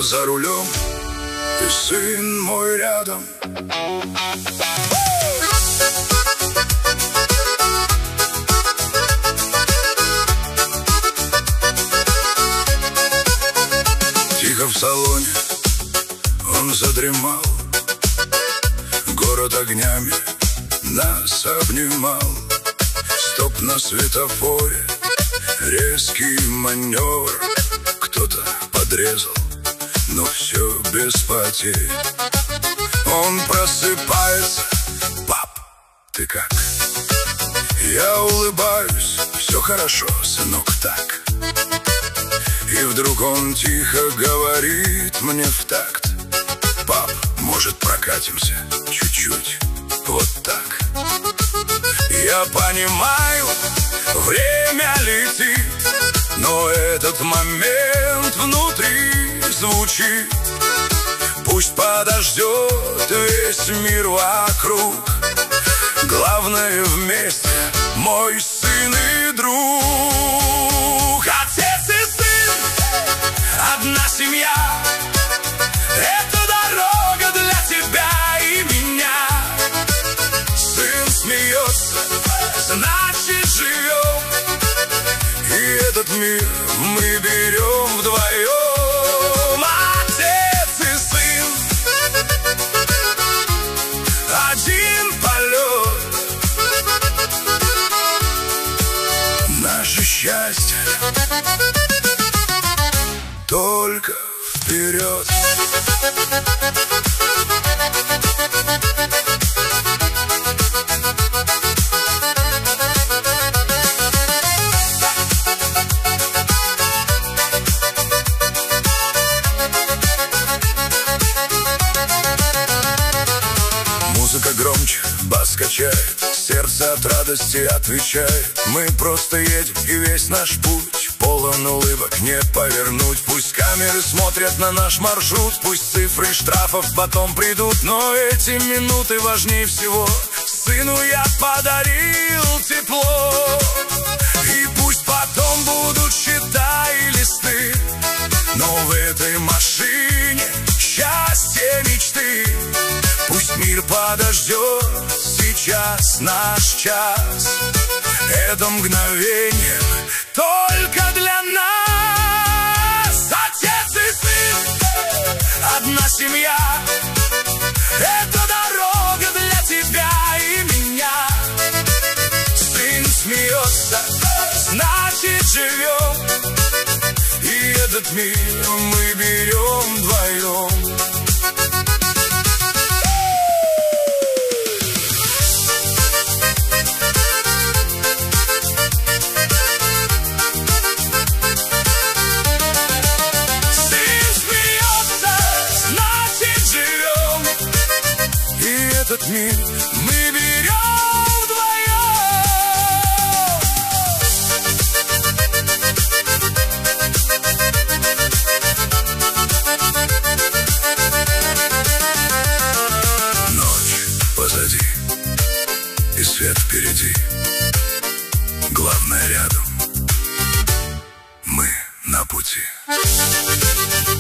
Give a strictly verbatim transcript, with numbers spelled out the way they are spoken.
за рулем, и сын мой рядом. Тихо в салоне он задремал, город огнями нас обнимал. Стоп на светофоре, резкий маневр, кто-то подрезал, но все без потерь. Он просыпается: пап, ты как? Я улыбаюсь: все хорошо, сынок, так. И вдруг он тихо говорит мне в такт: пап, может, прокатимся чуть-чуть, вот так. Я понимаю, время летит, но этот момент внутри звучит. Пусть подождет весь мир вокруг, главное вместе мой сын и друг. Отец и сын, одна семья, это дорога для тебя и меня. Сын смеется, значит живем, и этот мир мы берем вдвоем. Отец и сын, один полет, наше счастье только вперед. Музыка громче, бас качает, сердце от радости отвечает. Мы просто едем, и весь наш путь полон улыбок, не повернуть. Пусть камеры смотрят на наш маршрут, пусть цифры штрафов потом придут, но эти минуты важнее всего. Сыну я подарил тепло, и пусть потом будут счета и листы, но в этой машине счастье мечты. Пусть мир подождет, сейчас наш час, это мгновение только для нас. Отец и сын, одна семья, это дорога для тебя и меня. Сын смеется, значит живем, и этот мир мы берем вдвоем. Этот мир мы берем вдвоем. Ночь позади и свет впереди, главное рядом, мы на пути.